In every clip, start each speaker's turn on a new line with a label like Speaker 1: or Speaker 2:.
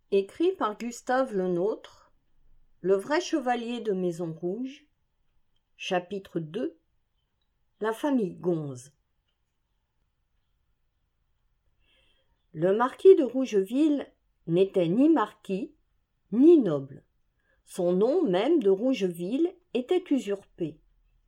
Speaker 1: Écrit par Gustave Lenôtre, Le vrai chevalier de Maison Rouge, chapitre 2. La famille Gonze. Le marquis de Rougeville n'était ni marquis, ni noble. Son nom même de Rougeville était usurpé.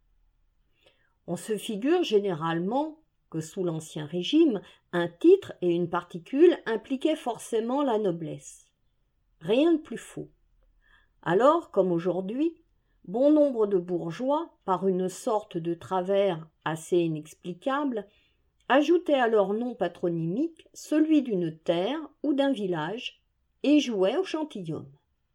Speaker 1: On se figure généralement que sous l'Ancien Régime, un titre et une particule impliquaient forcément la noblesse. Rien de plus faux. Alors, comme aujourd'hui, bon nombre de bourgeois, par une sorte de travers assez inexplicable, ajoutaient à leur nom patronymique celui d'une terre ou d'un village et jouaient au gentilhomme.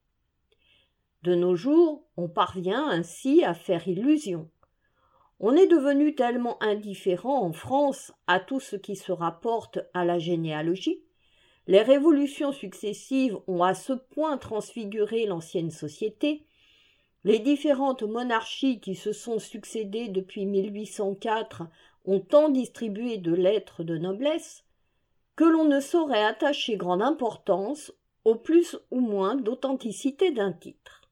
Speaker 1: De nos jours, on parvient ainsi à faire illusion. On est devenu tellement indifférent en France à tout ce qui se rapporte à la généalogie. Les révolutions successives ont à ce point transfiguré l'ancienne société, les différentes monarchies qui se sont succédé depuis 1804 ont tant distribué de lettres de noblesse, que l'on ne saurait attacher grande importance au plus ou moins d'authenticité d'un titre.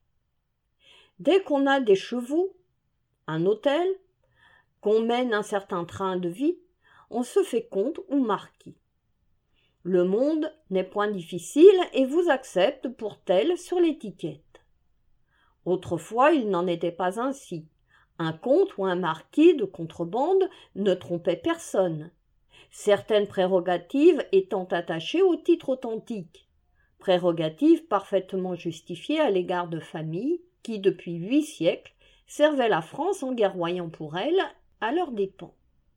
Speaker 1: Dès qu'on a des chevaux, un hôtel, qu'on mène un certain train de vie, on se fait comte ou marquis. Le monde n'est point difficile et vous accepte pour tel sur l'étiquette. Autrefois, il n'en était pas ainsi. Un comte ou un marquis de contrebande ne trompait personne, certaines prérogatives étant attachées au titre authentique, prérogatives parfaitement justifiées à l'égard de familles qui, depuis 8 siècles, servaient la France en guerroyant pour elle à leurs dépens.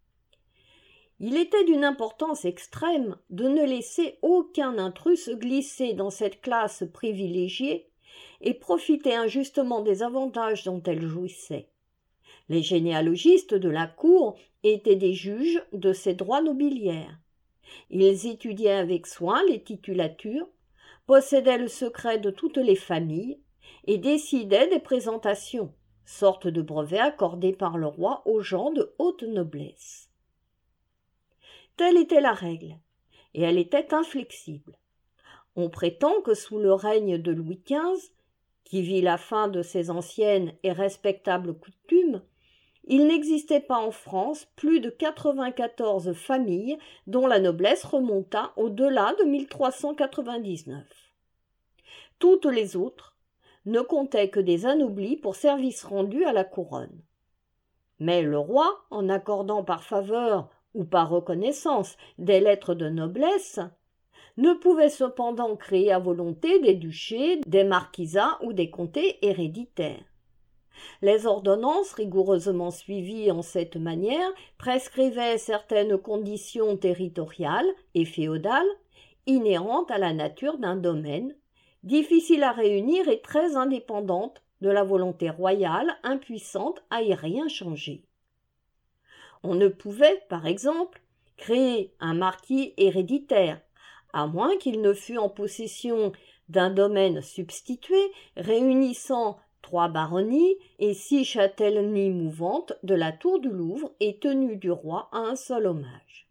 Speaker 1: Il était d'une importance extrême de ne laisser aucun intrus se glisser dans cette classe privilégiée et profiter injustement des avantages dont elle jouissait. Les généalogistes de la cour étaient des juges de ces droits nobiliaires. Ils étudiaient avec soin les titulatures, possédaient le secret de toutes les familles et décidaient des présentations, sorte de brevet accordé par le roi aux gens de haute noblesse. Telle était la règle, et elle était inflexible. On prétend que sous le règne de Louis XV, qui vit la fin de ces anciennes et respectables coutumes, il n'existait pas en France plus de 94 familles dont la noblesse remonta au-delà de 1399. Toutes les autres ne comptaient que des anoblis pour services rendus à la couronne. Mais le roi, en accordant par faveur ou par reconnaissance des lettres de noblesse, ne pouvait cependant créer à volonté des duchés, des marquisats ou des comtés héréditaires. Les ordonnances rigoureusement suivies en cette manière prescrivaient certaines conditions territoriales et féodales inhérentes à la nature d'un domaine, difficiles à réunir et très indépendantes de la volonté royale impuissante à y rien changer. On ne pouvait, par exemple, créer un marquis héréditaire, à moins qu'il ne fût en possession d'un domaine substitué réunissant 3 baronnies et 6 châtellenies mouvantes de la tour du Louvre et tenues du roi à un seul hommage.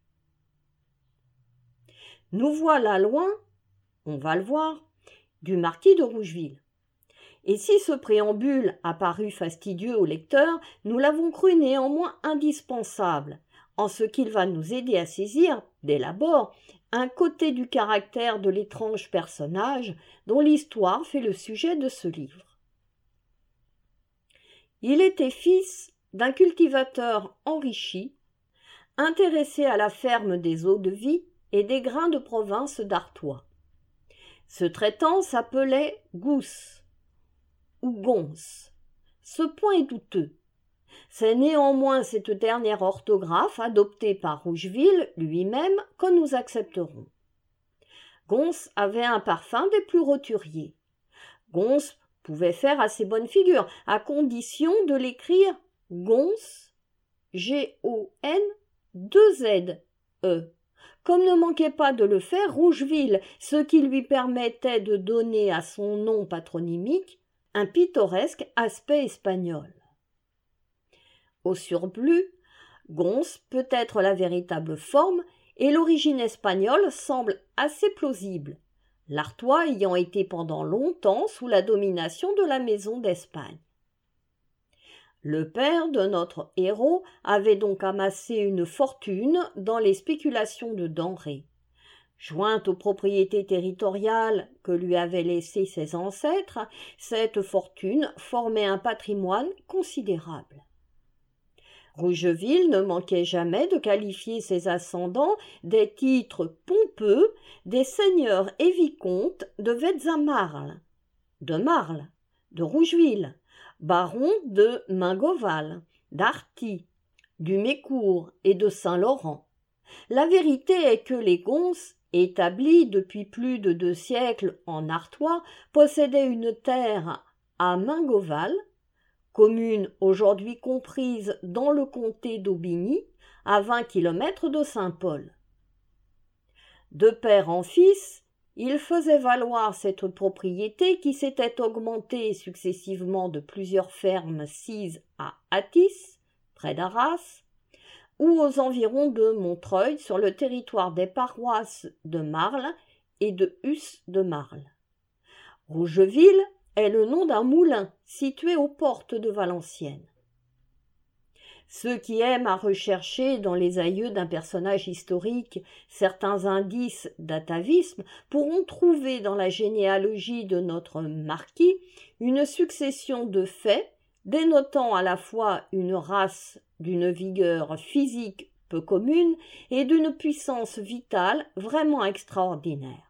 Speaker 1: Nous voilà loin, on va le voir, du marquis de Rougeville. Et si ce préambule a paru fastidieux au lecteur, nous l'avons cru néanmoins indispensable, en ce qu'il va nous aider à saisir, dès l'abord, un côté du caractère de l'étrange personnage dont l'histoire fait le sujet de ce livre. Il était fils d'un cultivateur enrichi, intéressé à la ferme des eaux-de-vie et des grains de province d'Artois. Ce traitant s'appelait Gousse ou Gonse. Ce point est douteux. C'est néanmoins cette dernière orthographe adoptée par Rougeville lui-même que nous accepterons. Gonse avait un parfum des plus roturiers. Gonse pouvait faire assez bonne figure, à condition de l'écrire Gonse, G-O-N, 2-Z-E, comme ne manquait pas de le faire Rougeville, ce qui lui permettait de donner à son nom patronymique un pittoresque aspect espagnol. Au surplus, Gonse peut être la véritable forme et l'origine espagnole semble assez plausible, l'Artois ayant été pendant longtemps sous la domination de la maison d'Espagne. Le père de notre héros avait donc amassé une fortune dans les spéculations de denrées. Jointe aux propriétés territoriales que lui avaient laissées ses ancêtres, cette fortune formait un patrimoine considérable. Rougeville ne manquait jamais de qualifier ses ascendants des titres pompeux des seigneurs et vicomtes de Vezzamarle, de Marle, de Rougeville, baron de Mingoval, d'Arty, du Mécourt et de Saint-Laurent. La vérité est que les Gonses, établis depuis plus de 2 siècles en Artois, possédaient une terre à Mingoval, commune aujourd'hui comprise dans le comté d'Aubigny, à 20 kilomètres de Saint-Paul. De père en fils, il faisait valoir cette propriété qui s'était augmentée successivement de plusieurs fermes sises à Athis, près d'Arras, ou aux environs de Montreuil, sur le territoire des paroisses de Marle et de Huss de Marle. Rougeville est le nom d'un moulin situé aux portes de Valenciennes. Ceux qui aiment à rechercher dans les aïeux d'un personnage historique certains indices d'atavisme pourront trouver dans la généalogie de notre marquis une succession de faits dénotant à la fois une race d'une vigueur physique peu commune et d'une puissance vitale vraiment extraordinaire.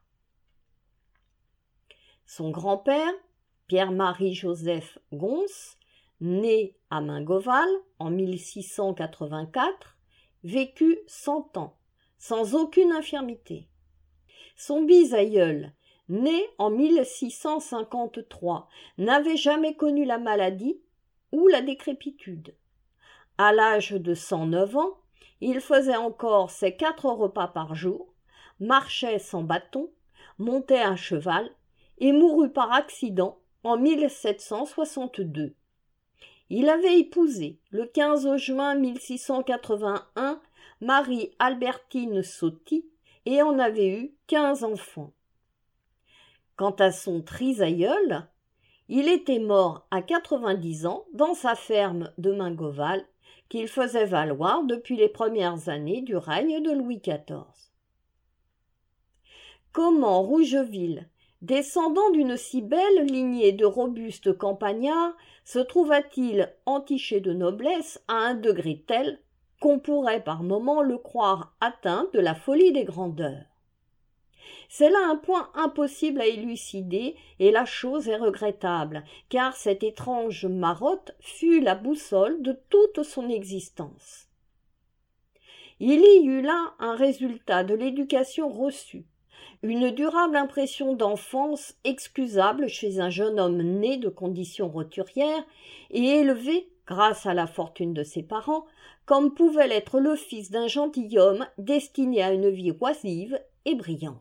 Speaker 1: Son grand-père, Pierre-Marie-Joseph Gons, né à Mingoval en 1684, vécut 100 ans, sans aucune infirmité. Son bisaïeul, né en 1653, n'avait jamais connu la maladie ou la décrépitude. À l'âge de 109 ans, il faisait encore ses 4 repas par jour, marchait sans bâton, montait à cheval et mourut par accident en 1762. Il avait épousé, le 15 juin 1681, Marie-Albertine Sauty et en avait eu 15 enfants. Quant à son trisaïeul, il était mort à 90 ans dans sa ferme de Mingoval qu'il faisait valoir depuis les premières années du règne de Louis XIV. Comment Rougeville, descendant d'une si belle lignée de robustes campagnards, se trouva-t-il entiché de noblesse à un degré tel qu'on pourrait par moments le croire atteint de la folie des grandeurs? C'est là un point impossible à élucider, et la chose est regrettable, car cette étrange marotte fut la boussole de toute son existence. Il y eut là un résultat de l'éducation reçue, une durable impression d'enfance excusable chez un jeune homme né de conditions roturières et élevé, grâce à la fortune de ses parents, comme pouvait l'être le fils d'un gentilhomme destiné à une vie oisive et brillante.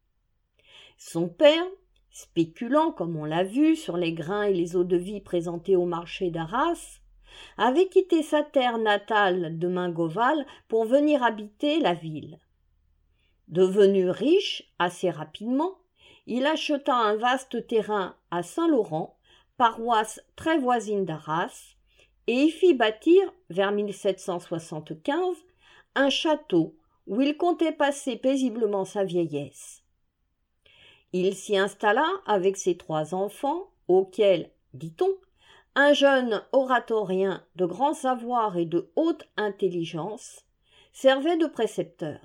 Speaker 1: Son père, spéculant, comme on l'a vu, sur les grains et les eaux-de-vie présentés au marché d'Arras, avait quitté sa terre natale de Mingoval pour venir habiter la ville. Devenu riche assez rapidement, il acheta un vaste terrain à Saint-Laurent, paroisse très voisine d'Arras, et y fit bâtir, vers 1775, un château où il comptait passer paisiblement sa vieillesse. Il s'y installa avec ses 3 enfants, auxquels, dit-on, un jeune oratorien de grand savoir et de haute intelligence servait de précepteur.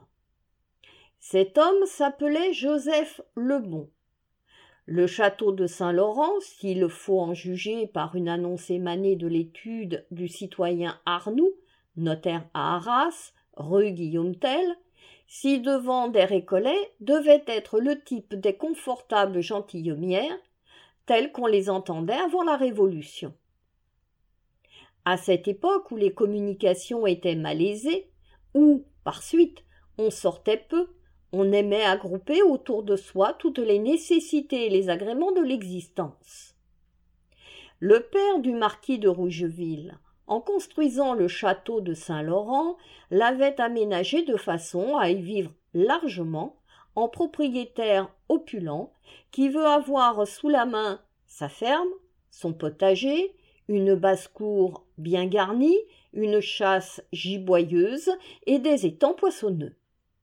Speaker 1: Cet homme s'appelait Joseph Lebon. Le château de Saint-Laurent, s'il faut en juger par une annonce émanée de l'étude du citoyen Arnoux, notaire à Arras, rue Guillaume-Tell, ci-devant des Récollets, devait être le type des confortables gentilhommières, telles qu'on les entendait avant la Révolution. À cette époque où les communications étaient malaisées, où, par suite, on sortait peu, on aimait agrouper autour de soi toutes les nécessités et les agréments de l'existence. Le père du marquis de Rougeville, en construisant le château de Saint-Laurent, l'avait aménagé de façon à y vivre largement, en propriétaire opulent qui veut avoir sous la main sa ferme, son potager, une basse-cour bien garnie, une chasse giboyeuse et des étangs poissonneux.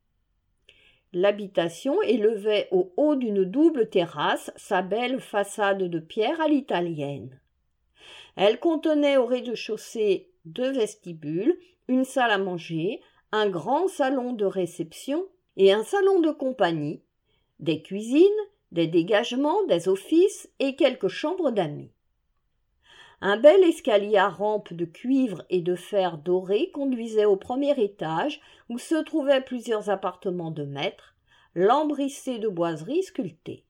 Speaker 1: L'habitation élevait au haut d'une double terrasse sa belle façade de pierre à l'italienne. Elle contenait au rez-de-chaussée 2 vestibules, une salle à manger, un grand salon de réception et un salon de compagnie, des cuisines, des dégagements, des offices et quelques chambres d'amis. Un bel escalier à rampe de cuivre et de fer doré conduisait au premier étage où se trouvaient plusieurs appartements de maîtres, lambrissés de boiseries sculptées.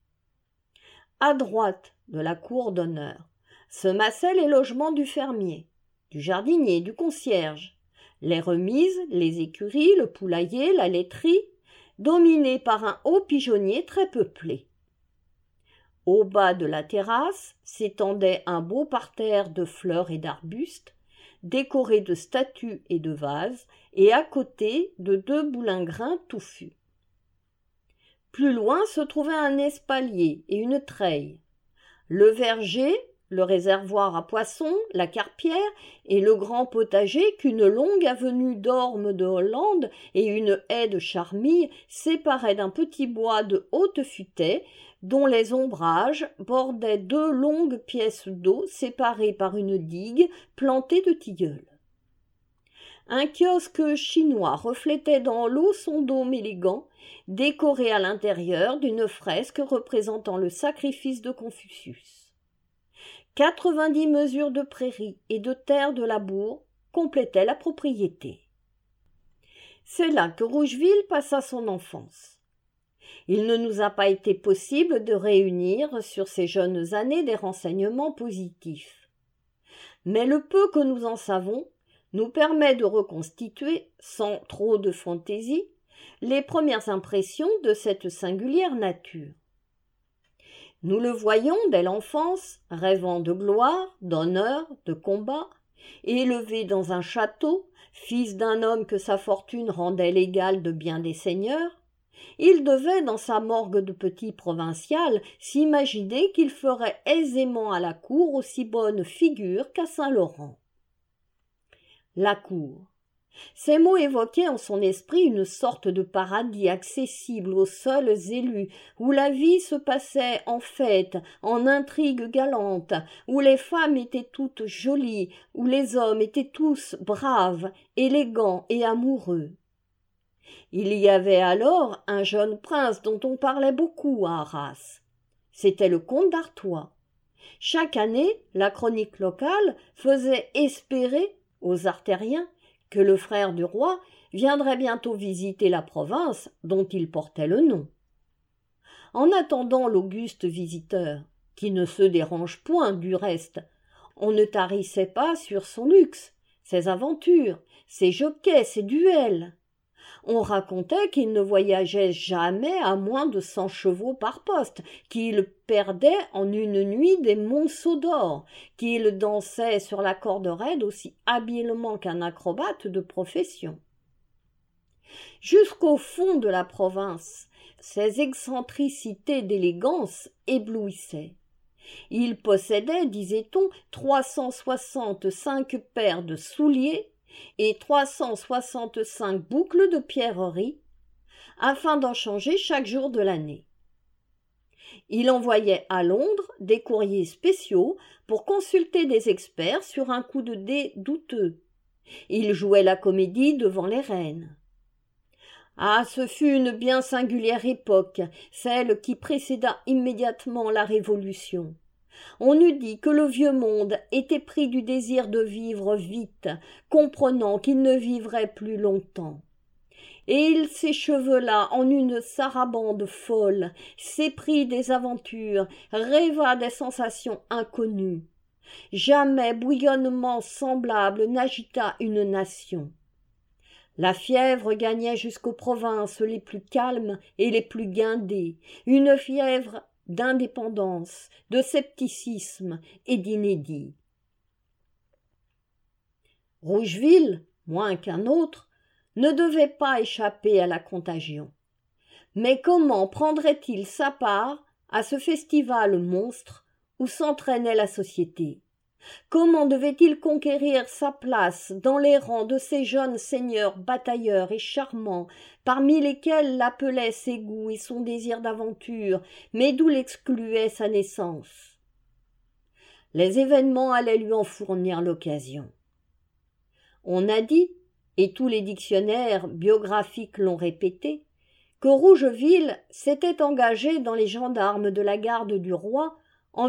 Speaker 1: À droite de la cour d'honneur se massaient les logements du fermier, du jardinier, du concierge, les remises, les écuries, le poulailler, la laiterie, dominés par un haut pigeonnier très peuplé. Au bas de la terrasse s'étendait un beau parterre de fleurs et d'arbustes, décoré de statues et de vases, et à côté de 2 boulingrins touffus. Plus loin se trouvait un espalier et une treille. Le verger, le réservoir à poissons, la carpière et le grand potager qu'une longue avenue d'ormes de Hollande et une haie de charmilles séparaient d'un petit bois de haute futaie dont les ombrages bordaient 2 longues pièces d'eau séparées par une digue plantée de tilleuls. Un kiosque chinois reflétait dans l'eau son dôme élégant, décoré à l'intérieur d'une fresque représentant le sacrifice de Confucius. 90 mesures de prairies et de terre de labour complétaient la propriété. C'est là que Rougeville passa son enfance. Il ne nous a pas été possible de réunir sur ces jeunes années des renseignements positifs. Mais le peu que nous en savons nous permet de reconstituer, sans trop de fantaisie, les premières impressions de cette singulière nature. Nous le voyons dès l'enfance, rêvant de gloire, d'honneur, de combat, élevé dans un château, fils d'un homme que sa fortune rendait l'égal de bien des seigneurs. Il devait, dans sa morgue de petit provincial, s'imaginer qu'il ferait aisément à la cour aussi bonne figure qu'à Saint-Laurent. La cour. Ces mots évoquaient en son esprit une sorte de paradis accessible aux seuls élus, où la vie se passait en fêtes, en intrigues galantes, où les femmes étaient toutes jolies, où les hommes étaient tous braves, élégants et amoureux. Il y avait alors un jeune prince dont on parlait beaucoup à Arras. C'était le comte d'Artois. Chaque année, la chronique locale faisait espérer aux Artériens que le frère du roi viendrait bientôt visiter la province dont il portait le nom. En attendant l'auguste visiteur, qui ne se dérange point du reste, on ne tarissait pas sur son luxe, ses aventures, ses jockeys, ses duels. On racontait qu'il ne voyageait jamais à moins de 100 chevaux par poste, qu'il perdait en une nuit des monceaux d'or, qu'il dansait sur la corde raide aussi habilement qu'un acrobate de profession. Jusqu'au fond de la province, ses excentricités d'élégance éblouissaient. Il possédait, disait-on, 365 paires de souliers et 365 boucles de pierreries, afin d'en changer chaque jour de l'année. Il envoyait à Londres des courriers spéciaux pour consulter des experts sur un coup de dé douteux. Il jouait la comédie devant les reines. Ah, ce fut une bien singulière époque, celle qui précéda immédiatement la Révolution. On eût dit que le vieux monde était pris du désir de vivre vite, comprenant qu'il ne vivrait plus longtemps. Et il s'échevela en une sarabande folle, s'éprit des aventures, rêva des sensations inconnues. Jamais bouillonnement semblable n'agita une nation. La fièvre gagnait jusqu'aux provinces les plus calmes et les plus guindées, une fièvre d'indépendance, de scepticisme et d'inédit. Rougeville, moins qu'un autre, ne devait pas échapper à la contagion. Mais comment prendrait-il sa part à ce festival monstre où s'entraînait la société? Comment devait-il conquérir sa place dans les rangs de ces jeunes seigneurs batailleurs et charmants, parmi lesquels l'appelait ses goûts et son désir d'aventure, mais d'où l'excluait sa naissance? Les événements allaient lui en fournir l'occasion. On a dit, et tous les dictionnaires biographiques l'ont répété, que Rougeville s'était engagé dans les gendarmes de la garde du roi en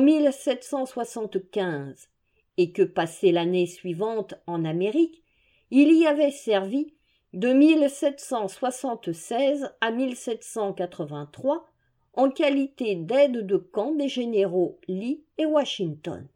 Speaker 1: 1775, et que, passé l'année suivante en Amérique, il y avait servi de 1776 à 1783 en qualité d'aide de camp des généraux Lee et Washington.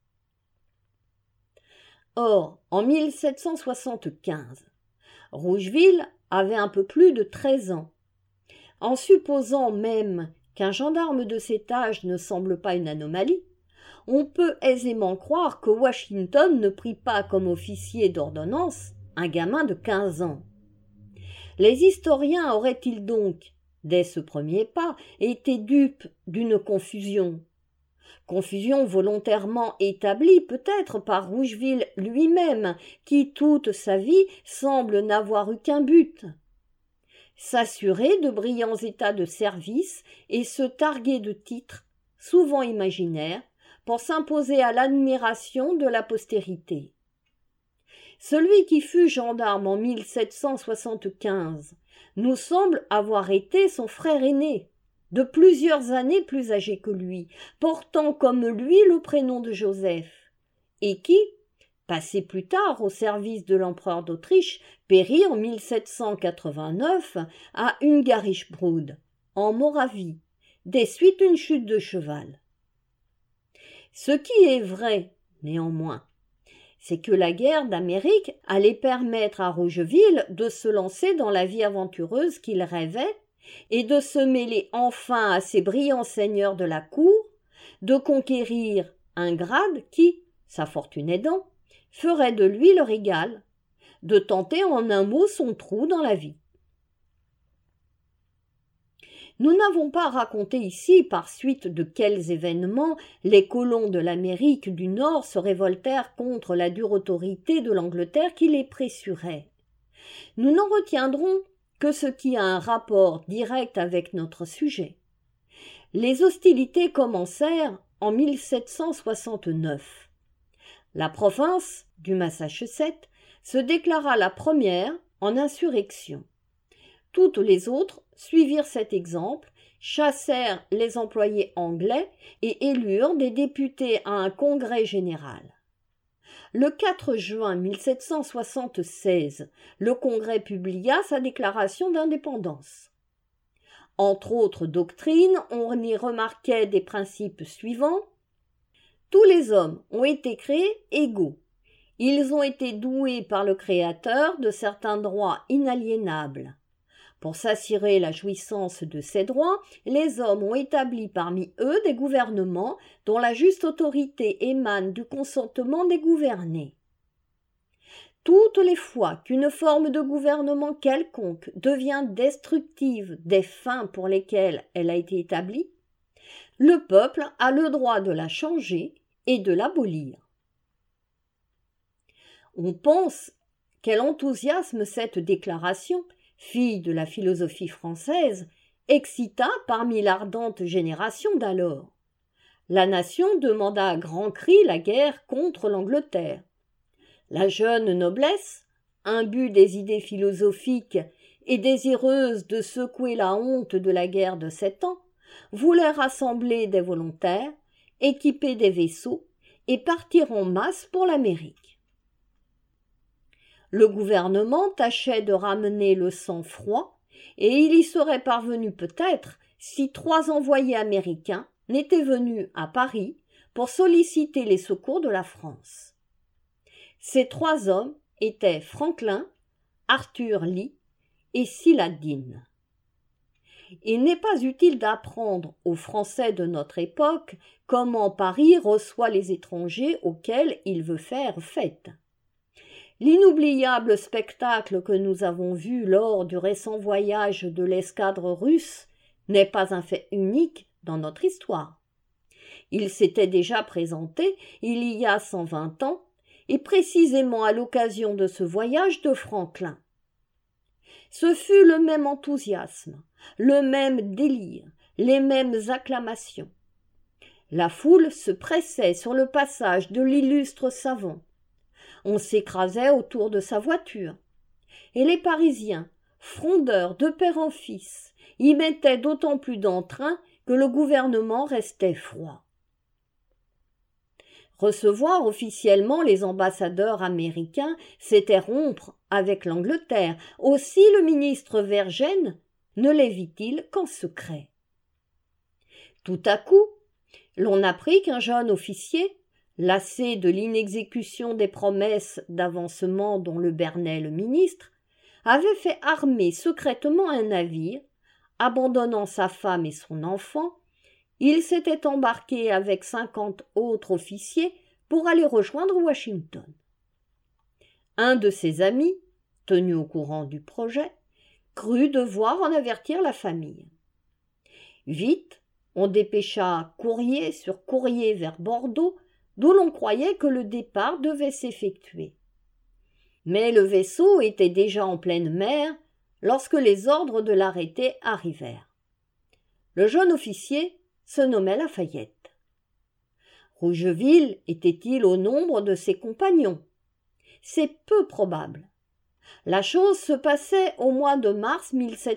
Speaker 1: Or, en 1775, Rougeville avait un peu plus de 13 ans. En supposant même qu'un gendarme de cet âge ne semble pas une anomalie, on peut aisément croire que Washington ne prit pas comme officier d'ordonnance un gamin de 15 ans. Les historiens auraient-ils donc, dès ce premier pas, été dupes d'une confusion volontairement établie peut-être par Rougeville lui-même, qui toute sa vie semble n'avoir eu qu'un but: s'assurer de brillants états de service et se targuer de titres, souvent imaginaires, pour s'imposer à l'admiration de la postérité. Celui qui fut gendarme en 1775 nous semble avoir été son frère aîné, de plusieurs années plus âgé que lui, portant comme lui le prénom de Joseph, et qui, passé plus tard au service de l'empereur d'Autriche, périt en 1789 à Ungarischbrod, en Moravie, des suites d'une chute de cheval. Ce qui est vrai, néanmoins, c'est que la guerre d'Amérique allait permettre à Rougeville de se lancer dans la vie aventureuse qu'il rêvait et de se mêler enfin à ces brillants seigneurs de la cour, de conquérir un grade qui, sa fortune aidant, ferait de lui leur égal, de tenter en un mot son trou dans la vie. Nous n'avons pas raconté ici par suite de quels événements les colons de l'Amérique du Nord se révoltèrent contre la dure autorité de l'Angleterre qui les pressurait. Nous n'en retiendrons que ce qui a un rapport direct avec notre sujet. Les hostilités commencèrent en 1769. La province du Massachusetts se déclara la première en insurrection. Toutes les autres suivirent cet exemple, chassèrent les employés anglais et élurent des députés à un congrès général. Le 4 juin 1776, le Congrès publia sa déclaration d'indépendance. Entre autres doctrines, on y remarquait des principes suivants. Tous les hommes ont été créés égaux. Ils ont été doués par le Créateur de certains droits inaliénables. Pour s'assurer la jouissance de ces droits, les hommes ont établi parmi eux des gouvernements dont la juste autorité émane du consentement des gouvernés. Toutes les fois qu'une forme de gouvernement quelconque devient destructive des fins pour lesquelles elle a été établie, le peuple a le droit de la changer et de l'abolir. On pense quel enthousiasme cette déclaration, fille de la philosophie française, excita parmi l'ardente génération d'alors. La nation demanda à grands cris la guerre contre l'Angleterre. La jeune noblesse, imbue des idées philosophiques et désireuse de secouer la honte de la guerre de 7 ans, voulait rassembler des volontaires, équiper des vaisseaux et partir en masse pour l'Amérique. Le gouvernement tâchait de ramener le sang-froid, et il y serait parvenu peut-être si 3 envoyés américains n'étaient venus à Paris pour solliciter les secours de la France. Ces 3 hommes étaient Franklin, Arthur Lee et Saladin. Il n'est pas utile d'apprendre aux Français de notre époque comment Paris reçoit les étrangers auxquels il veut faire fête. L'inoubliable spectacle que nous avons vu lors du récent voyage de l'escadre russe n'est pas un fait unique dans notre histoire. Il s'était déjà présenté il y a 120 ans, et précisément à l'occasion de ce voyage de Franklin. Ce fut le même enthousiasme, le même délire, les mêmes acclamations. La foule se pressait sur le passage de l'illustre savant. On s'écrasait autour de sa voiture. Et les Parisiens, frondeurs de père en fils, y mettaient d'autant plus d'entrain que le gouvernement restait froid. Recevoir officiellement les ambassadeurs américains, c'était rompre avec l'Angleterre. Aussi le ministre Vergennes ne les vit-il qu'en secret. Tout à coup, l'on apprit qu'un jeune officier, lassé de l'inexécution des promesses d'avancement dont le bernait le ministre, avait fait armer secrètement un navire, abandonnant sa femme et son enfant. Il s'était embarqué avec 50 autres officiers pour aller rejoindre Washington. Un de ses amis, tenu au courant du projet, crut devoir en avertir la famille. Vite, on dépêcha courrier sur courrier vers Bordeaux, d'où l'on croyait que le départ devait s'effectuer. Mais le vaisseau était déjà en pleine mer lorsque les ordres de l'arrêté arrivèrent. Le jeune officier se nommait Lafayette. Rougeville était-il au nombre de ses compagnons? C'est peu probable. La chose se passait au mois de mars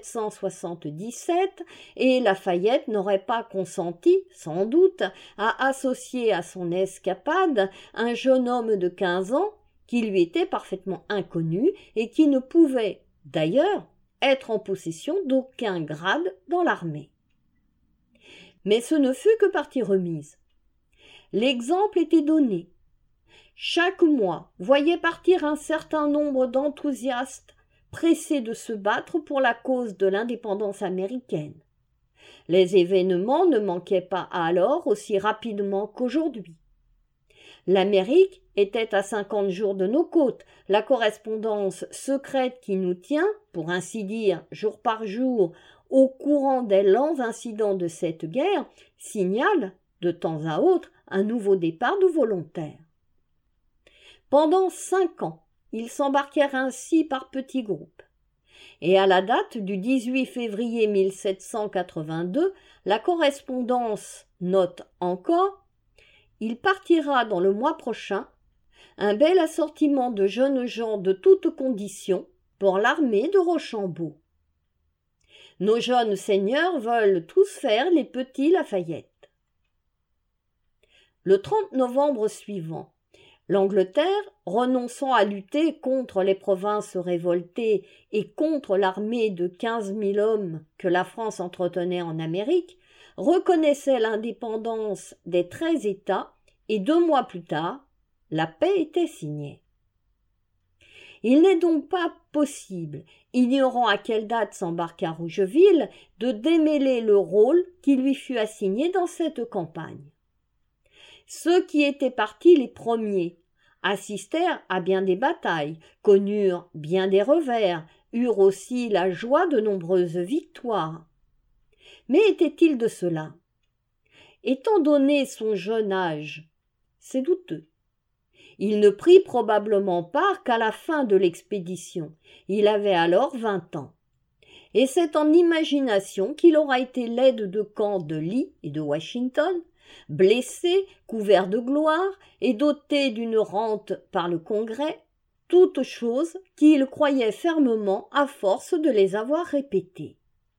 Speaker 1: 1777 et Lafayette n'aurait pas consenti, sans doute, à associer à son escapade un jeune homme de 15 ans qui lui était parfaitement inconnu et qui ne pouvait, d'ailleurs, être en possession d'aucun grade dans l'armée. Mais ce ne fut que partie remise. L'exemple était donné. Chaque mois voyait partir un certain nombre d'enthousiastes pressés de se battre pour la cause de l'indépendance américaine. Les événements ne manquaient pas alors aussi rapidement qu'aujourd'hui. L'Amérique était à 50 jours de nos côtes. La correspondance secrète qui nous tient, pour ainsi dire, jour par jour, au courant des lents incidents de cette guerre, signale, de temps à autre, un nouveau départ de volontaires. Pendant 5 ans, ils s'embarquèrent ainsi par petits groupes. Et à la date du 18 février 1782, la correspondance note encore « Il partira dans le mois prochain un bel assortiment de jeunes gens de toutes conditions pour l'armée de Rochambeau. Nos jeunes seigneurs veulent tous faire les petits Lafayette. » Le 30 novembre suivant, l'Angleterre, renonçant à lutter contre les provinces révoltées et contre l'armée de 15 000 hommes que la France entretenait en Amérique, reconnaissait l'indépendance des 13 États et 2 mois plus tard, la paix était signée. Il n'est donc pas possible, ignorant à quelle date s'embarqua Rougeville, de démêler le rôle qui lui fut assigné dans cette campagne. Ceux qui étaient partis les premiers assistèrent à bien des batailles, connurent bien des revers, eurent aussi la joie de nombreuses victoires. Mais était-il de cela? Étant donné son jeune âge, c'est douteux. Il ne prit probablement part qu'à la fin de l'expédition. Il avait alors 20 ans. Et c'est en imagination qu'il aura été l'aide de camp de Lee et de Washington, blessé, couvert de gloire et doté d'une rente par le Congrès, toutes choses qu'il croyait fermement à force de les avoir répétées.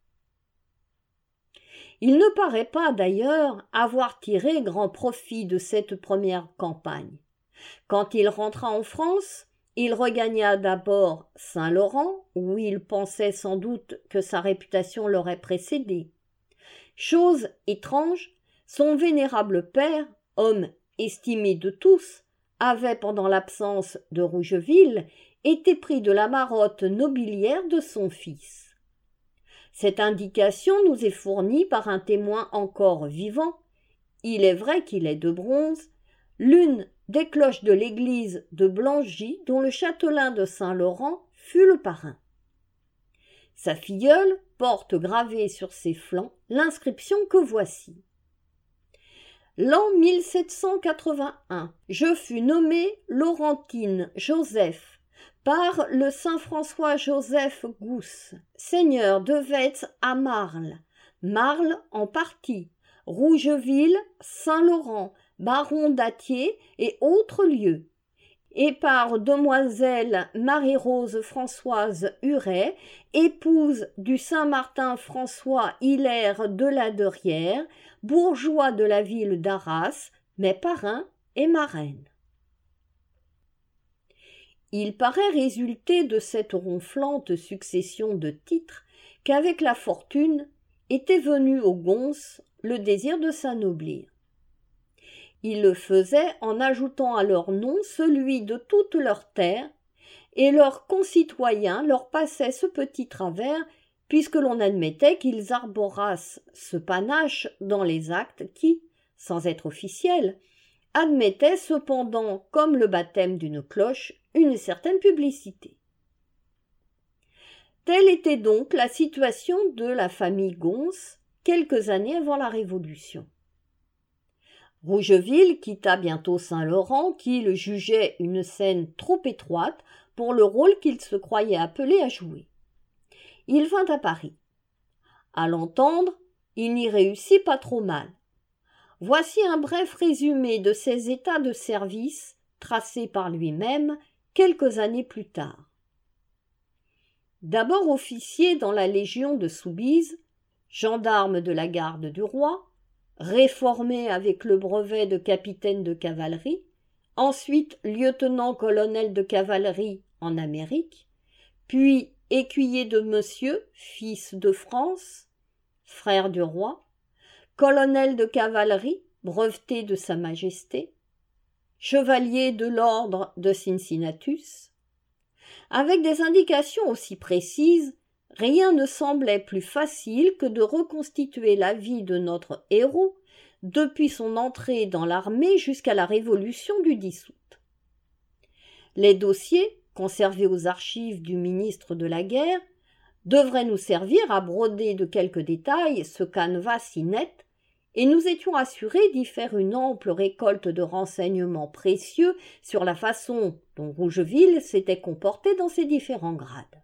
Speaker 1: Il ne paraît pas d'ailleurs avoir tiré grand profit de cette première campagne. Quand il rentra en France, il regagna d'abord Saint-Laurent, où il pensait sans doute que sa réputation l'aurait précédé. Chose étrange, son vénérable père, homme estimé de tous, avait, pendant l'absence de Rougeville, été pris de la marotte nobiliaire de son fils. Cette indication nous est fournie par un témoin encore vivant, il est vrai qu'il est de bronze, l'une des cloches de l'église de Blangy dont le châtelain de Saint-Laurent fut le parrain. Sa filleule porte gravée sur ses flancs l'inscription que voici. L'an 1781, je fus nommé Laurentine Joseph par le saint François Joseph Gousse, seigneur de Vetz à Marle, Marle en partie, Rougeville, Saint-Laurent, baron d'Attier et autres lieux, et par demoiselle Marie-Rose Françoise Huret, épouse du Saint-Martin François Hilaire de la Derrière, bourgeois de la ville d'Arras, mais parrain et marraine. Il paraît résulter de cette ronflante succession de titres qu'avec la fortune était venu aux Gonses le désir de s'anoblir. Ils le faisaient en ajoutant à leur nom celui de toutes leurs terres, et leurs concitoyens leur passaient ce petit travers, puisque l'on admettait qu'ils arborassent ce panache dans les actes qui, sans être officiels, admettaient cependant, comme le baptême d'une cloche, une certaine publicité. Telle était donc la situation de la famille Gons quelques années avant la Révolution. Rougeville quitta bientôt Saint-Laurent, qui le jugeait une scène trop étroite pour le rôle qu'il se croyait appelé à jouer. Il vint à Paris. À l'entendre, il n'y réussit pas trop mal. Voici un bref résumé de ses états de service, tracés par lui-même quelques années plus tard. D'abord officier dans la Légion de Soubise, gendarme de la garde du roi, réformé avec le brevet de capitaine de cavalerie, ensuite lieutenant-colonel de cavalerie en Amérique, puis écuyer de Monsieur, fils de France, frère du roi, colonel de cavalerie, breveté de Sa Majesté, chevalier de l'ordre de Cincinnatus. Avec des indications aussi précises, rien ne semblait plus facile que de reconstituer la vie de notre héros depuis son entrée dans l'armée jusqu'à la Révolution du 10 août. Les dossiers, conservés aux archives du ministre de la Guerre, devraient nous servir à broder de quelques détails ce canevas si net, et nous étions assurés d'y faire une ample récolte de renseignements précieux sur la façon dont Rougeville s'était comporté dans ses différents grades.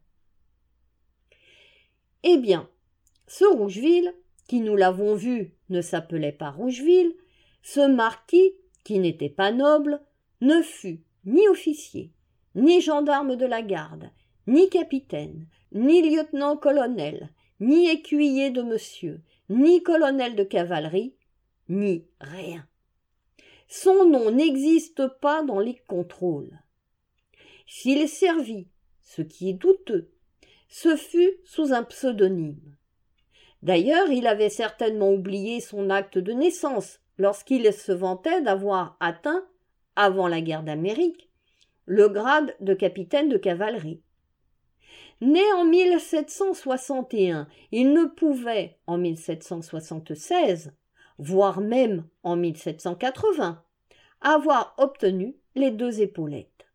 Speaker 1: Eh bien, ce Rougeville, qui nous l'avons vu ne s'appelait pas Rougeville, ce marquis, qui n'était pas noble, ne fut ni officier, ni gendarme de la garde, ni capitaine, ni lieutenant-colonel, ni écuyer de monsieur, ni colonel de cavalerie, ni rien. Son nom n'existe pas dans les contrôles. S'il servit, ce qui est douteux, ce fut sous un pseudonyme. D'ailleurs, il avait certainement oublié son acte de naissance lorsqu'il se vantait d'avoir atteint, avant la guerre d'Amérique, le grade de capitaine de cavalerie. Né en 1761, il ne pouvait, en 1776, voire même en 1780, avoir obtenu les 2 épaulettes.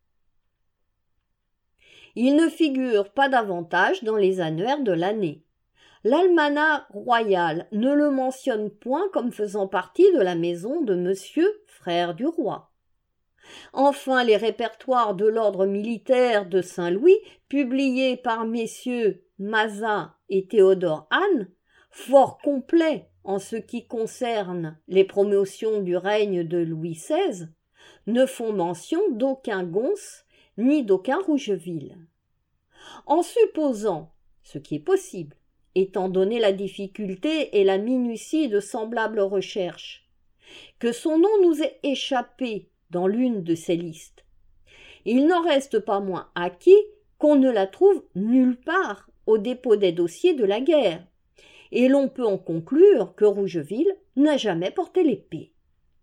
Speaker 1: Il ne figure pas davantage dans les annuaires de l'année. L'almanach royal ne le mentionne point comme faisant partie de la maison de monsieur, frère du roi. Enfin, les répertoires de l'ordre militaire de Saint-Louis, publiés par messieurs Mazat et Théodore Hahn, fort complets en ce qui concerne les promotions du règne de Louis XVI, ne font mention d'aucun Gons ni d'aucun Rougeville. En supposant, ce qui est possible, étant donné la difficulté et la minutie de semblables recherches, que son nom nous ait échappé dans l'une de ces listes, il n'en reste pas moins acquis qu'on ne la trouve nulle part au dépôt des dossiers de la guerre, et l'on peut en conclure que Rougeville n'a jamais porté l'épée.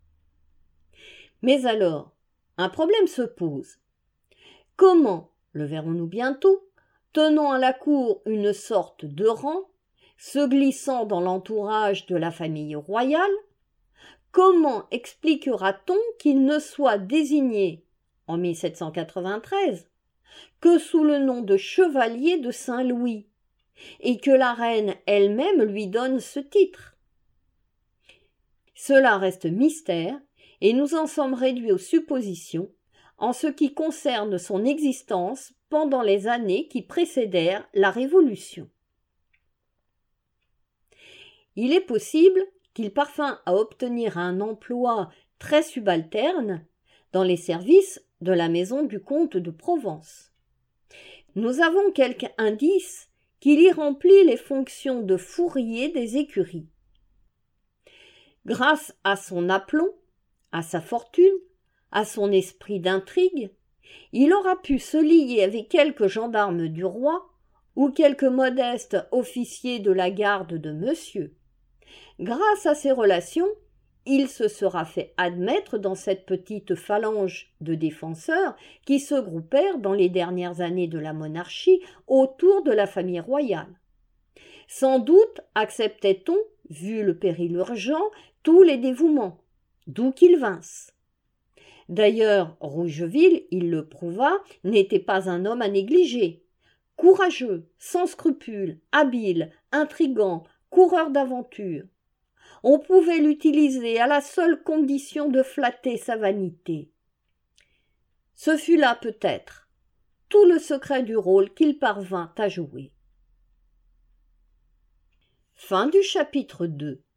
Speaker 1: Mais alors, un problème se pose. Comment, le verrons-nous bientôt, tenant à la cour une sorte de rang, se glissant dans l'entourage de la famille royale, comment expliquera-t-on qu'il ne soit désigné, en 1793, que sous le nom de chevalier de Saint-Louis, et que la reine elle-même lui donne ce titre? Cela reste mystère, et nous en sommes réduits aux suppositions en ce qui concerne son existence pendant les années qui précédèrent la Révolution. Il est possible qu'il parvint à obtenir un emploi très subalterne dans les services de la maison du comte de Provence. Nous avons quelques indices qu'il y remplit les fonctions de fourrier des écuries. Grâce à son aplomb, à sa fortune, à son esprit d'intrigue, il aura pu se lier avec quelques gendarmes du roi ou quelques modestes officiers de la garde de monsieur. Grâce à ces relations, il se sera fait admettre dans cette petite phalange de défenseurs qui se groupèrent dans les dernières années de la monarchie autour de la famille royale. Sans doute acceptait-on, vu le péril urgent, tous les dévouements, d'où qu'ils vinssent. D'ailleurs, Rougeville, il le prouva, n'était pas un homme à négliger. Courageux, sans scrupules, habile, intrigant, coureur d'aventure. On pouvait l'utiliser à la seule condition de flatter sa vanité. Ce fut là peut-être tout le secret du rôle qu'il parvint à jouer. Fin du chapitre 2.